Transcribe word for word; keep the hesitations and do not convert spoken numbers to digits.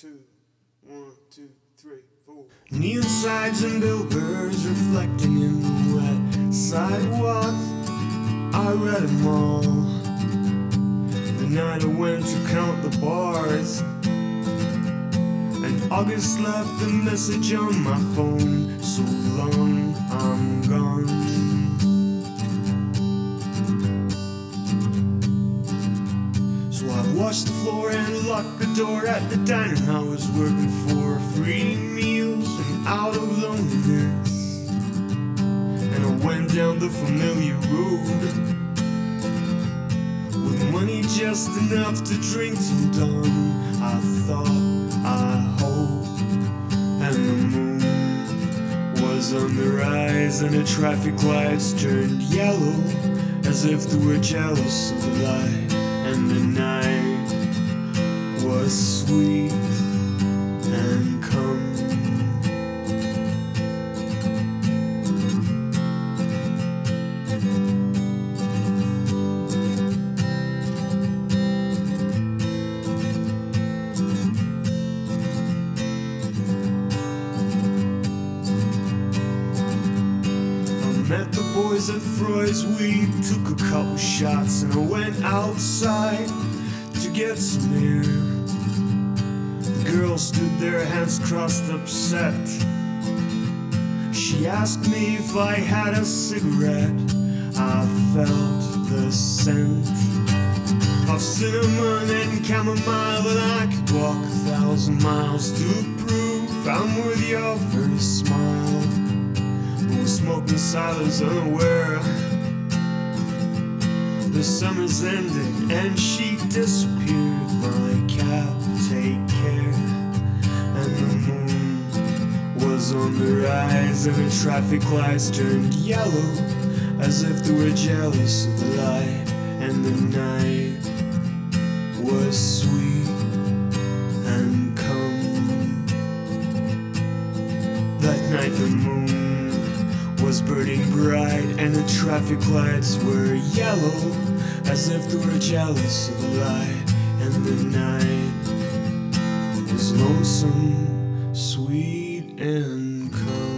two, one, two, three, four. Neon signs and billboards reflecting in the wet sidewalks. I read them all the night I went to count the bars. And August left a message on my phone. So long, I'm gone. So I washed the floor and locked the door at the diner I was working for. Free meals and out of loneliness. And I went down the familiar road with money just enough to drink till dawn. I thought, I hope, and the moon was on the rise, and the traffic lights turned yellow as if they were jealous of the light. And the night was sweet and calm. Met the boys at Freud's, we took a couple shots, and I went outside to get some air. The girl stood there, hands crossed, upset. She asked me if I had a cigarette. I felt the scent of cinnamon and chamomile, and I could walk a thousand miles to prove I'm worthy of her smile. We smoked in silence, unaware. The summer's ended and she disappeared. My cab, take care. And the moon was on the rise, and the traffic lights turned yellow as if they were jealous of the light. And the night was sweet and calm. That night the moon was burning bright, and the traffic lights were yellow as if they were jealous of the light. And the night was lonesome, sweet and calm.